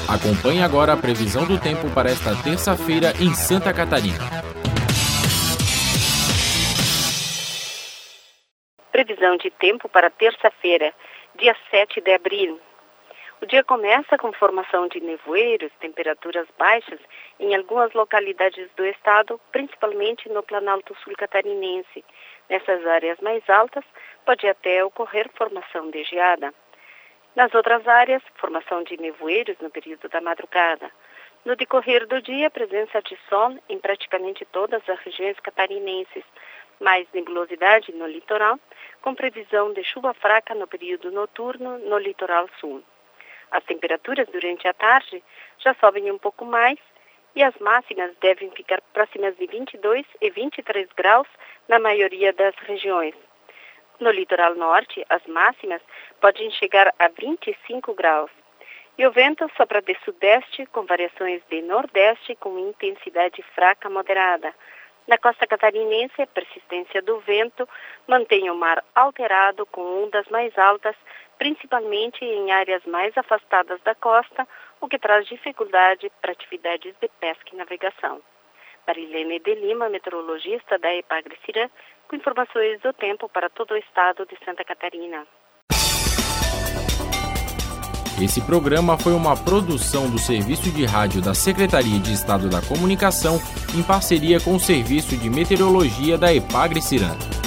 Acompanhe agora a previsão do tempo para esta terça-feira em Santa Catarina. Previsão de tempo para terça-feira, dia 7 de abril. O dia começa com formação de nevoeiros, temperaturas baixas em algumas localidades do estado, principalmente no Planalto Sul catarinense. Nessas áreas mais altas, pode até ocorrer formação de geada. Nas outras áreas, formação de nevoeiros no período da madrugada. No decorrer do dia, presença de sol em praticamente todas as regiões catarinenses, mais nebulosidade no litoral, com previsão de chuva fraca no período noturno no litoral sul. As temperaturas durante a tarde já sobem um pouco mais e as máximas devem ficar próximas de 22 e 23 graus na maioria das regiões. No litoral norte, as máximas podem chegar a 25 graus. E o vento sopra de sudeste com variações de nordeste com intensidade fraca moderada. Na costa catarinense, a persistência do vento mantém o mar alterado com ondas mais altas, principalmente em áreas mais afastadas da costa, o que traz dificuldade para atividades de pesca e navegação. Marilene de Lima, meteorologista da Epagre-Cirã, com informações do tempo para todo o estado de Santa Catarina. Esse programa foi uma produção do Serviço de Rádio da Secretaria de Estado da Comunicação, em parceria com o Serviço de Meteorologia da Epagre-Cirã.